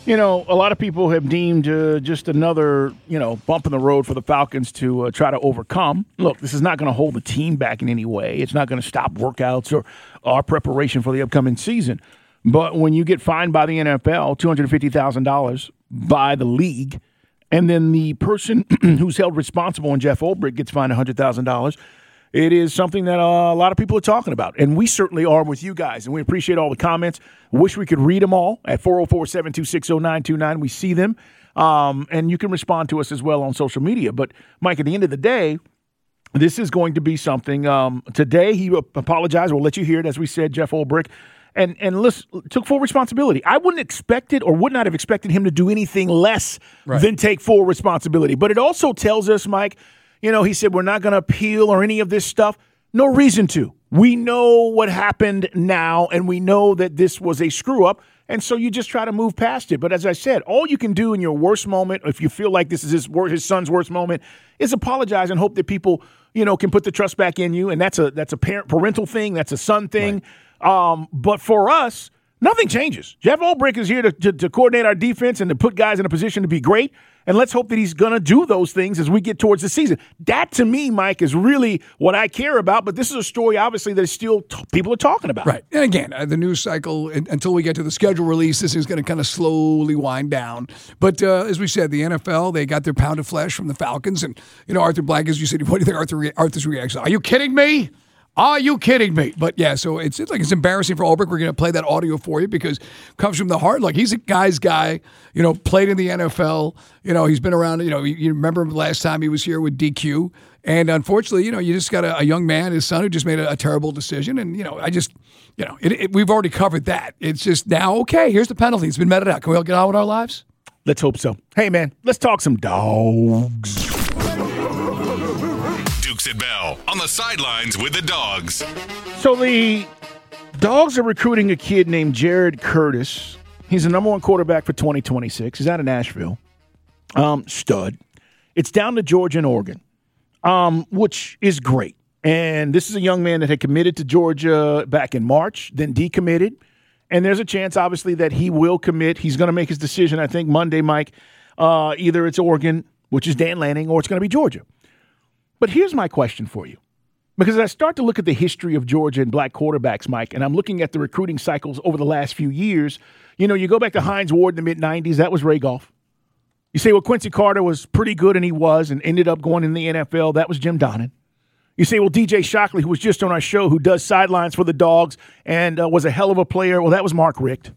A lot of people have deemed just another, bump in the road for the Falcons to try to overcome. Look, this is not going to hold the team back in any way. It's not going to stop workouts or our preparation for the upcoming season. But when you get fined by the NFL, $250,000 by the league, and then the person who's held responsible, and Jeff Ulbrich, gets fined $100,000, it is something that a lot of people are talking about. And we certainly are with you guys. And we appreciate all the comments. Wish we could read them all at 404-726-0929. We see them. And you can respond to us as well on social media. But, Mike, at the end of the day, this is going to be something. Today he apologized. We'll let you hear it, as we said, Jeff Ulbrich. And took full responsibility. I wouldn't expect it or would not have expected him to do anything less than take full responsibility. But it also tells us, Mike, he said we're not going to appeal or any of this stuff. No reason to. We know what happened now, and we know that this was a screw-up, and so you just try to move past it. But as I said, all you can do in your worst moment, if you feel like this is his son's worst moment, is apologize and hope that people, can put the trust back in you, and that's a parental thing, that's a son thing. Right. But for us, nothing changes. Jeff Ulbrich is here to coordinate our defense and to put guys in a position to be great. And let's hope that he's going to do those things as we get towards the season. That, to me, Mike, is really what I care about. But this is a story, obviously, that is still people are talking about. Right. And again, the news cycle, until we get to the schedule release, this is going to kind of slowly wind down. But as we said, the NFL, they got their pound of flesh from the Falcons. And, Arthur Blank, as you said, what do you think Arthur's reaction? Are you kidding me? Are you kidding me? But, yeah, so it's embarrassing for Ulbrich. We're going to play that audio for you because it comes from the heart. Like, he's a guy's guy, played in the NFL. He's been around. You remember him last time he was here with DQ. And, unfortunately, you just got a young man, his son, who just made a terrible decision. And, we've already covered that. It's just now, okay, here's the penalty. It's been meted out. Can we all get on with our lives? Let's hope so. Hey, man, let's talk some dogs. Dukes and Bell on the sidelines with the dogs. So the dogs are recruiting a kid named Jared Curtis. He's the number one quarterback for 2026. He's out of Nashville. Stud. It's down to Georgia and Oregon, which is great. And this is a young man that had committed to Georgia back in March, then decommitted. And there's a chance, obviously, that he will commit. He's going to make his decision, I think, Monday, Mike. Either it's Oregon, which is Dan Lanning, or it's going to be Georgia. But here's my question for you. Because as I start to look at the history of Georgia and black quarterbacks, Mike, and I'm looking at the recruiting cycles over the last few years, you go back to Hines Ward in the mid-'90s, that was Ray Goff. You say, well, Quincy Carter was pretty good, and he was, and ended up going in the NFL. That was Jim Donnan. You say, well, DJ Shockley, who was just on our show, who does sidelines for the Dogs and was a hell of a player, well, that was Mark Richt.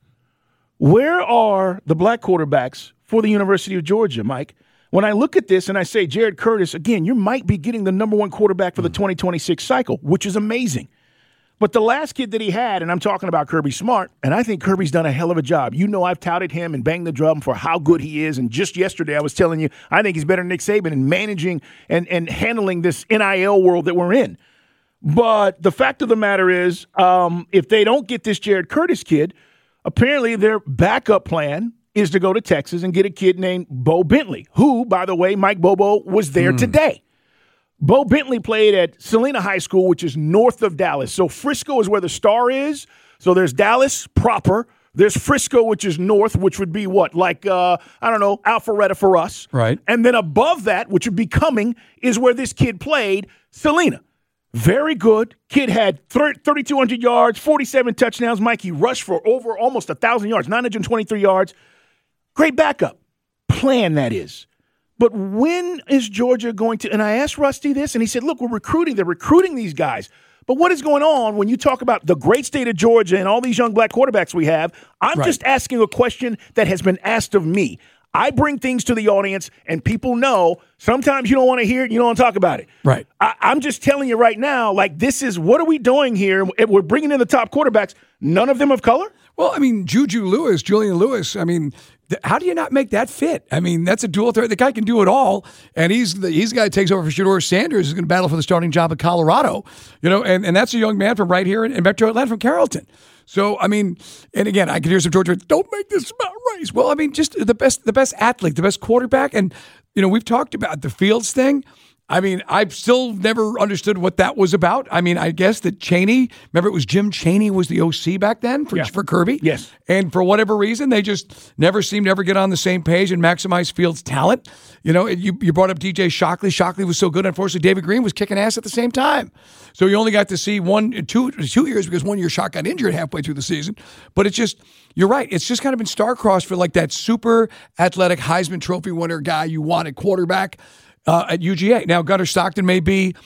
Where are the black quarterbacks for the University of Georgia, Mike? When I look at this and I say, Jared Curtis, again, you might be getting the number one quarterback for the 2026 cycle, which is amazing. But the last kid that he had, and I'm talking about Kirby Smart, and I think Kirby's done a hell of a job. I've touted him and banged the drum for how good he is. And just yesterday I was telling you, I think he's better than Nick Saban in managing and handling this NIL world that we're in. But the fact of the matter is, if they don't get this Jared Curtis kid, apparently their backup plan is to go to Texas and get a kid named Bo Bentley, who, by the way, Mike Bobo was there today. Bo Bentley played at Salina High School, which is north of Dallas. So Frisco is where the Star is. So there's Dallas proper. There's Frisco, which is north, which would be what? Alpharetta for us. Right. And then above that, which would be Cumming, is where this kid played, Salina. Very good. Kid had 3,200 yards, 47 touchdowns. Mike, he rushed for over almost 1,000 yards, 923 yards. Great backup plan, that is. But when is Georgia going to – and I asked Rusty this, and he said, look, we're recruiting. They're recruiting these guys. But what is going on when you talk about the great state of Georgia and all these young black quarterbacks we have? I'm just asking a question that has been asked of me. I bring things to the audience, and people know sometimes you don't want to hear it, you don't want to talk about it. Right. I'm just telling you right now, like, this is – what are we doing here? We're bringing in the top quarterbacks. None of them of color? Well, I mean, Julian Lewis, I mean – how do you not make that fit? I mean, that's a dual threat. The guy can do it all, and he's the guy that takes over for Shedeur Sanders, who's going to battle for the starting job at Colorado. And that's a young man from right here in Metro Atlanta, from Carrollton. So, I mean, and again, I can hear some Georgia, don't make this about race. Well, I mean, just the best athlete, the best quarterback. And, we've talked about the Fields thing. I mean, I've still never understood what that was about. I mean, I guess that Chaney, remember it was Jim Chaney was the OC back then for Kirby? Yes. And for whatever reason, they just never seemed to ever get on the same page and maximize Fields' talent. You know, you brought up DJ Shockley. Shockley was so good. Unfortunately, David Green was kicking ass at the same time. So you only got to see two years because 1 year Shock got injured halfway through the season. But it's just, you're right. It's just kind of been star-crossed for like that super athletic Heisman Trophy winner guy you want at quarterback. At UGA. Now, Gunnar Stockton may be,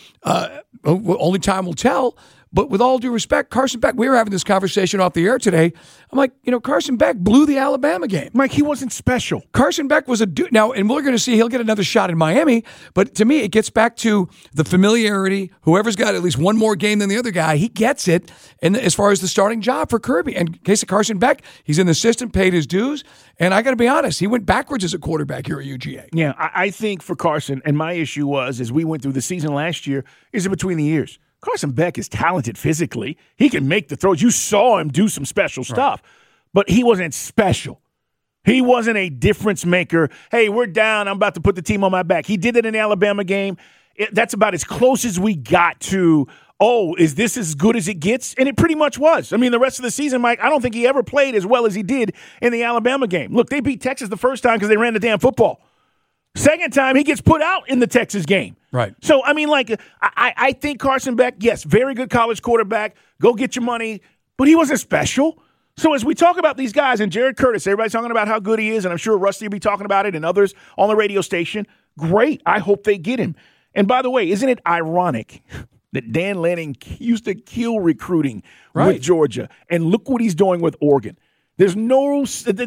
only time will tell, but with all due respect, Carson Beck, we were having this conversation off the air today. I'm like, Carson Beck blew the Alabama game. Mike, he wasn't special. Carson Beck was a dude. Now, and we're going to see he'll get another shot in Miami, but to me, it gets back to the familiarity. Whoever's got at least one more game than the other guy, he gets it. And as far as the starting job for Kirby, and in case of Carson Beck, he's in the system, paid his dues. And I got to be honest, he went backwards as a quarterback here at UGA. Yeah, I think for Carson, and my issue was, as we went through the season last year, is in between the years. Carson Beck is talented physically. He can make the throws. You saw him do some special stuff, but he wasn't special. He wasn't a difference maker. Hey, we're down. I'm about to put the team on my back. He did it in the Alabama game. That's about as close as we got to, is this as good as it gets? And it pretty much was. I mean, the rest of the season, Mike, I don't think he ever played as well as he did in the Alabama game. Look, they beat Texas the first time because they ran the damn football. Second time, he gets put out in the Texas game. Right. So, I mean, like, I think Carson Beck, yes, very good college quarterback. Go get your money. But he wasn't special. So as we talk about these guys, and Jared Curtis, everybody's talking about how good he is, and I'm sure Rusty will be talking about it and others on the radio station. Great. I hope they get him. And by the way, isn't it ironic that Dan Lanning used to kill recruiting with Georgia? And look what he's doing with Oregon. There's no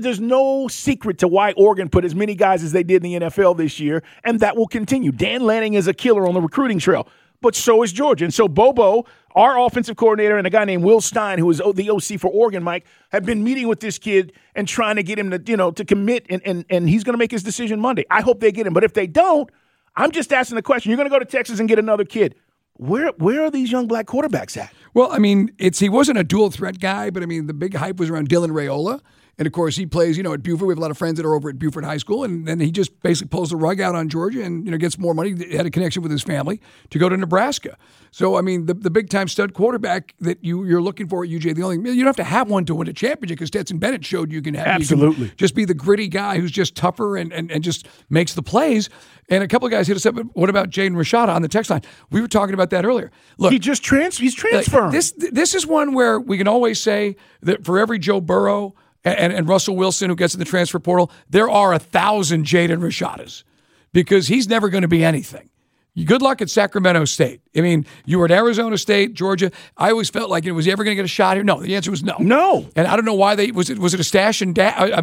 secret to why Oregon put as many guys as they did in the NFL this year, and that will continue. Dan Lanning is a killer on the recruiting trail, but so is Georgia. And so Bobo, our offensive coordinator, and a guy named Will Stein, who is the OC for Oregon, Mike, have been meeting with this kid and trying to get him to commit, and he's going to make his decision Monday. I hope they get him. But if they don't, I'm just asking the question. You're going to go to Texas and get another kid. Where are these young black quarterbacks at? Well, I mean, he wasn't a dual threat guy, but I mean, the big hype was around Dylan Raiola. And of course, he plays, at Buford. We have a lot of friends that are over at Buford High School. And then he just basically pulls the rug out on Georgia and, gets more money. He had a connection with his family to go to Nebraska. So, I mean, the big-time stud quarterback that you're looking for at UJ, you don't have to have one to win a championship because Stetson Bennett showed you can have. Absolutely. You can just be the gritty guy who's just tougher and just makes the plays. And a couple of guys hit us up. What about Jaden Rashada on the text line? We were talking about that earlier. Look, he's transferring. This is one where we can always say that for every Joe Burrow and Russell Wilson who gets in the transfer portal, there are 1,000 Jaden Rashadas because he's never going to be anything. Good luck at Sacramento State. I mean, you were at Arizona State, Georgia. I always felt like, was he ever going to get a shot here? No, the answer was no. No. And I don't know why was it a stash and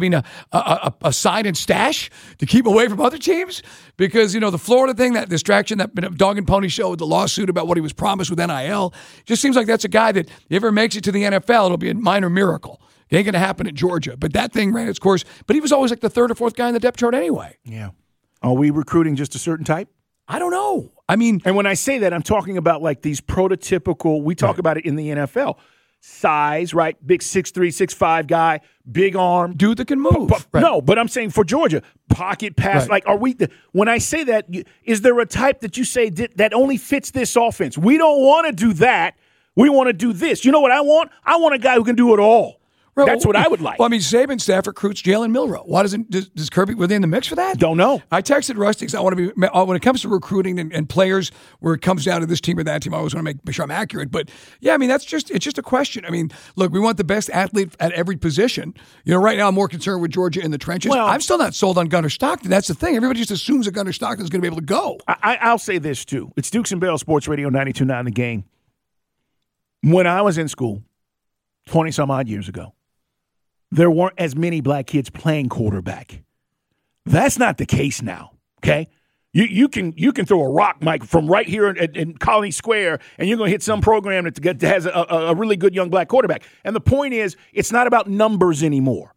a sign and stash to keep away from other teams? Because, the Florida thing, that distraction, that dog and pony show with the lawsuit about what he was promised with NIL, just seems like that's a guy that if he ever makes it to the NFL, it'll be a minor miracle. It ain't going to happen at Georgia. But that thing ran its course. But he was always like the third or fourth guy in the depth chart anyway. Yeah. Are we recruiting just a certain type? I don't know. I mean, and when I say that, I'm talking about like these prototypical, we talk about it in the NFL. Size, right? Big 6'3", 6'5" guy, big arm. Dude that can move. No, but I'm saying for Georgia, pocket pass. Like, when I say that, is there a type that you say that only fits this offense? We don't want to do that. We want to do this. You know what I want? I want a guy who can do it all. That's what I would like. Well, I mean, Saban staff recruits Jalen Milroe. Why does Kirby within the mix for that? Don't know. I texted Rusty because I want to be when it comes to recruiting and players where it comes down to this team or that team. I always want to make sure I'm accurate. But yeah, I mean, it's just a question. I mean, look, we want the best athlete at every position. Right now I'm more concerned with Georgia in the trenches. Well, I'm still not sold on Gunnar Stockton. That's the thing. Everybody just assumes that Gunnar Stockton is going to be able to go. I'll say this too. It's Dukes and Bell Sports Radio 92.9 The Game. When I was in school, 20 some odd years ago, there weren't as many black kids playing quarterback. That's not the case now, okay? You can throw a rock, Mike, from right here in Colony Square, and you're going to hit some program that has a really good young black quarterback. And the point is, it's not about numbers anymore.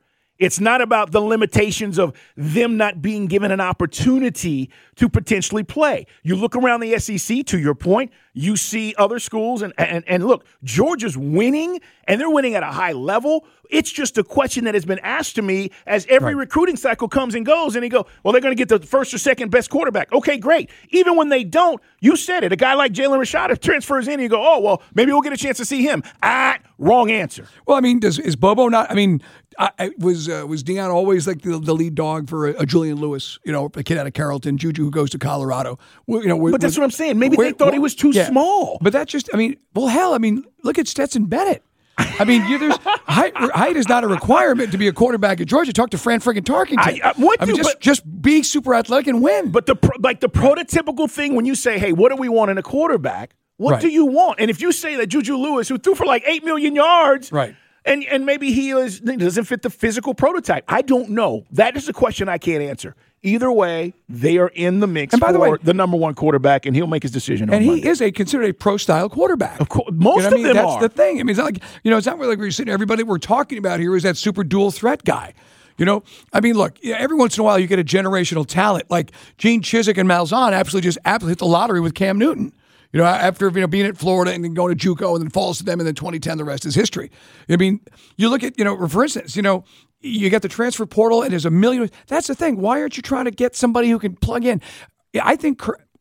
It's not about the limitations of them not being given an opportunity to potentially play. You look around the SEC, to your point, you see other schools, and look, Georgia's winning, and they're winning at a high level. It's just a question that has been asked to me as every recruiting cycle comes and goes, and they go, well, they're going to get the first or second best quarterback. Okay, great. Even when they don't, you said it. A guy like Jalen Rashad transfers in, and you go, oh, well, maybe we'll get a chance to see him. Wrong answer. Well, I mean, is Bobo not? I mean, was Deion always like the lead dog for a Julian Lewis? You know, a kid out of Carrollton, Juju who goes to Colorado. Well, but that's what I'm saying. Maybe they thought he was too small. But that's just, I mean, well, hell, I mean, look at Stetson Bennett. I mean, there's height is not a requirement to be a quarterback at Georgia. Talk to Fran friggin' Tarkenton. Just be super athletic and win. But the prototypical thing when you say, hey, what do we want in a quarterback? What do you want? And if you say that Juju Lewis, who threw for like 8 million yards, right, and maybe he doesn't fit the physical prototype, I don't know. That is a question I can't answer. Either way, they are in the mix for the number one quarterback, and he'll make his decision on Monday. He is considered a pro-style quarterback. Of course, most of them that's are. That's the thing. I mean, it's not like, it's not really like we're sitting. Everybody we're talking about here is that super dual threat guy. I mean, look, every once in a while you get a generational talent like Gene Chizik and Malzahn absolutely hit the lottery with Cam Newton. After being at Florida and then going to JUCO and then falls to them, and then 2010, the rest is history. I mean, you look at, for instance, you get the transfer portal and there's a million. That's the thing. Why aren't you trying to get somebody who can plug in? I think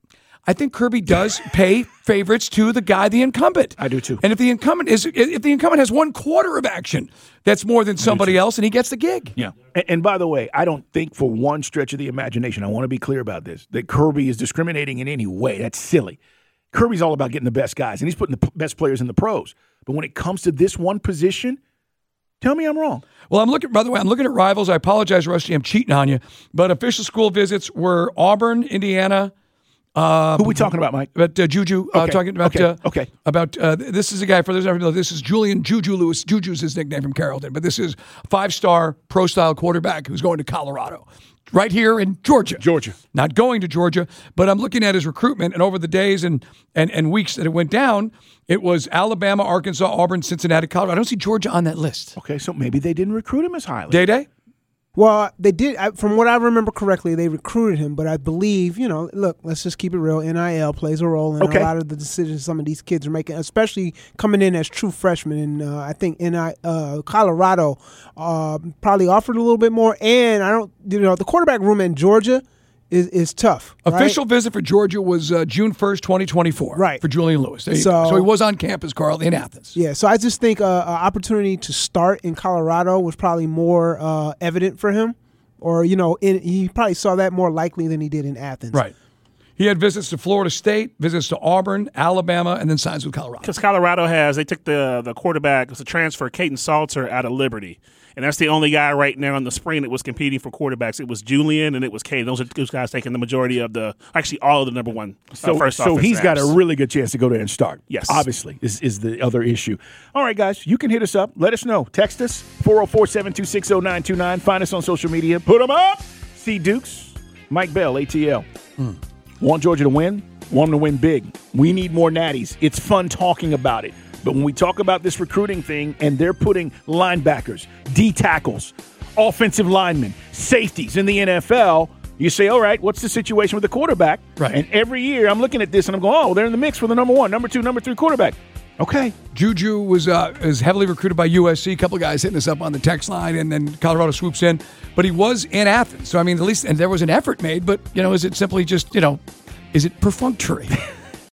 Kirby does pay favorites to the guy, the incumbent. I do too. And if the incumbent has one quarter of action, that's more than somebody else, and he gets the gig. Yeah. And by the way, I don't think for one stretch of the imagination, I want to be clear about this, that Kirby is discriminating in any way. That's silly. Kirby's all about getting the best guys, and he's putting the best players in the pros. But when it comes to this one position, tell me I'm wrong. Well, I'm looking at rivals. I apologize, Rusty. I'm cheating on you. But official school visits were Auburn, Indiana. Who are we talking about, Mike? About Juju. Okay. Talking about About this is a guy, for those who don't know, this is Julian Juju Lewis. Juju's his nickname from Carrollton. But this is a 5-star pro-style quarterback who's going to Colorado. Right here in Georgia. Not going to Georgia, but I'm looking at his recruitment, and over the days and weeks that it went down, it was Alabama, Arkansas, Auburn, Cincinnati, Colorado. I don't see Georgia on that list. Okay, so maybe they didn't recruit him as highly. Day? Well, they did. From what I remember correctly, they recruited him, but I believe, look, let's just keep it real. NIL plays a role in a lot of the decisions some of these kids are making, especially coming in as true freshmen. And I think Colorado probably offered a little bit more. And the quarterback room in Georgia is tough. Official visit for Georgia was June 1st, 2024. Right. For Julian Lewis. So he was on campus, Carl, in Athens. Yeah, so I just think an opportunity to start in Colorado was probably more evident for him. Or, he probably saw that more likely than he did in Athens. Right. He had visits to Florida State, visits to Auburn, Alabama, and then signs with Colorado. Because Colorado they took the quarterback, it was a transfer, Caden Salter, out of Liberty. And that's the only guy right now in the spring that was competing for quarterbacks. It was Julian and it was Caden. Those are two guys taking the majority of all of the number one first. So he's got a really good chance to go there and start. Yes. Obviously, is the other issue. All right, guys, you can hit us up. Let us know. Text us, 404-726-0929. Find us on social media. Put them up. C. Dukes, Mike Bell, ATL. Want Georgia to win? Want them to win big. We need more natties. It's fun talking about it. But when we talk about this recruiting thing and they're putting linebackers, D tackles, offensive linemen, safeties in the NFL, you say, all right, what's the situation with the quarterback? Right. And every year I'm looking at this and I'm going, they're in the mix for the number 1, number 2, number 3 quarterback. Okay. Juju was heavily recruited by USC. A couple of guys hitting us up on the text line, and then Colorado swoops in. But he was in Athens. So, I mean, at least, and there was an effort made, but, is it simply just, is it perfunctory?